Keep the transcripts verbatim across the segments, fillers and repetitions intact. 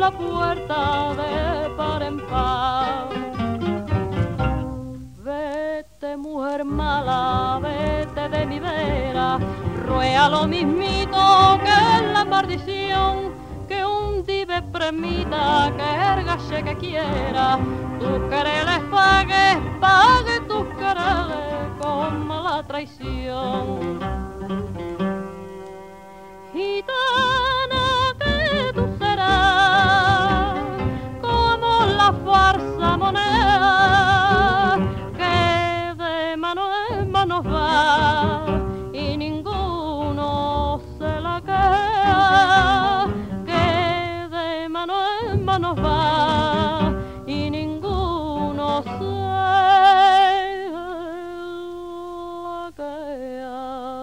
la puerta de par en par. Vete, mujer mala, vete de mi vera, ruega lo mismito que la maldición, que un dive premita, que ergache que quiera, tus quereles pague, pague tus quereles con mala traición. Gitana que tú serás como la farsa moneda que de mano en mano va y ninguno se la queda, que de mano en mano va y ninguno se la queda.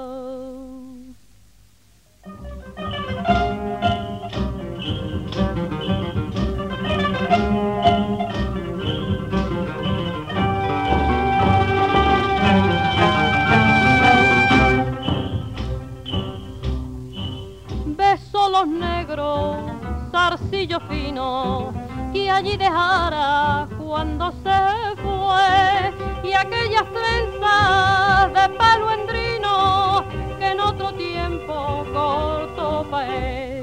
Beso los negros, zarcillo fino, que allí dejara cuando se fue, y aquellas trenzas de pelo endrino que en otro tiempo cortó pa' él.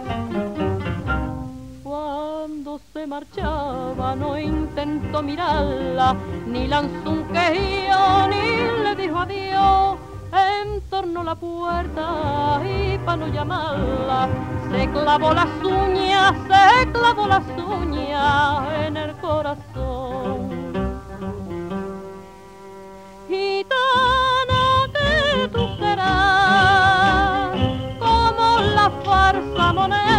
Cuando se marchaba no intentó mirarla, ni lanzó un quejío, ni le dijo adiós. En torno a la puerta y para no llamarla se clavó las uñas, se clavó las uñas en el corazón. Gitana que tú serás como la farsa moneda